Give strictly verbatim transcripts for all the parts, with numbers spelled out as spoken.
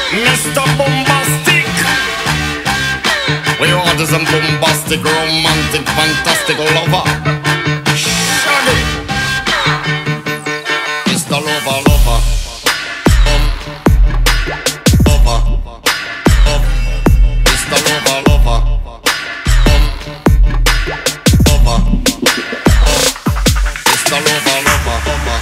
Mister Bombastic. We order some bombastic, romantic, fantastic lover. Shaggy. Mister Lover, lover. Um, lover. Um, Mister Lover, lover. Um, lover. Um, Mister Lover, lover.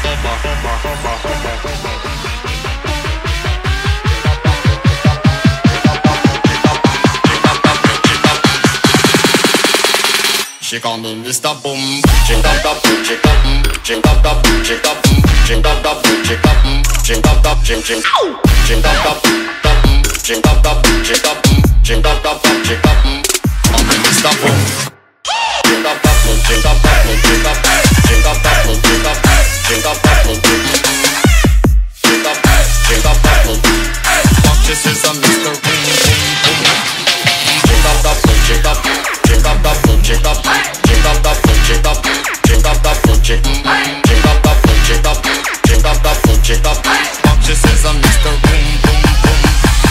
She call me Mister Boom. Ching up up, ching up, ching up up, ching up, ching up up, ching up, ching up up, ching ching, ching up up, ching up up, ching up, ching up up, ching up. Call me Mister Boom. Ching up up, ching up up, ching up, ching up up, ching up, ching up up, ching up, ching up up. Fuck, this is a Mister Boom Boom Boom. Ching up up, ching up. Ching up up, ching up, ching up up, ching up, ching up up, ching, ching up up, ching up, ching up up, ching up. Fuck, this is a Mister Boom Boom Boom.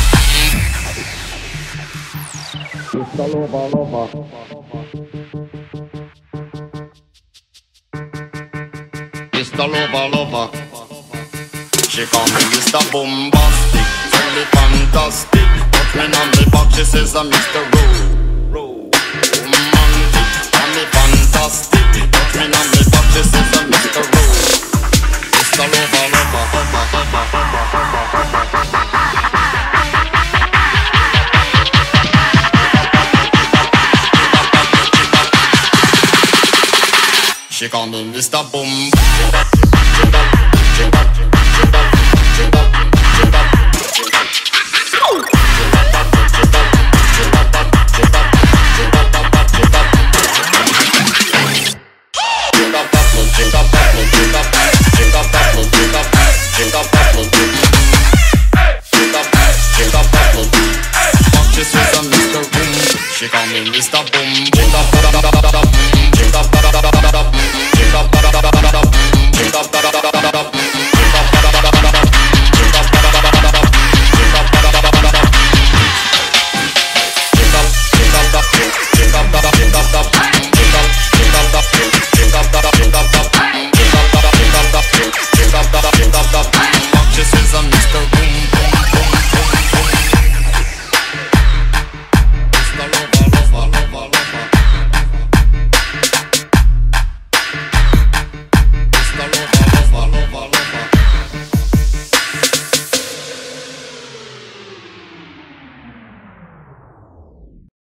Mister Lover, lover. Mister Lover, lover. She call me Mister Bombastic, really fantastic. Put me on the box, she says I'm Mister Rowe. Fantastic, touch me on the back, this is a Mister Rose. Mister Lover, lover. She call me Mister Boom.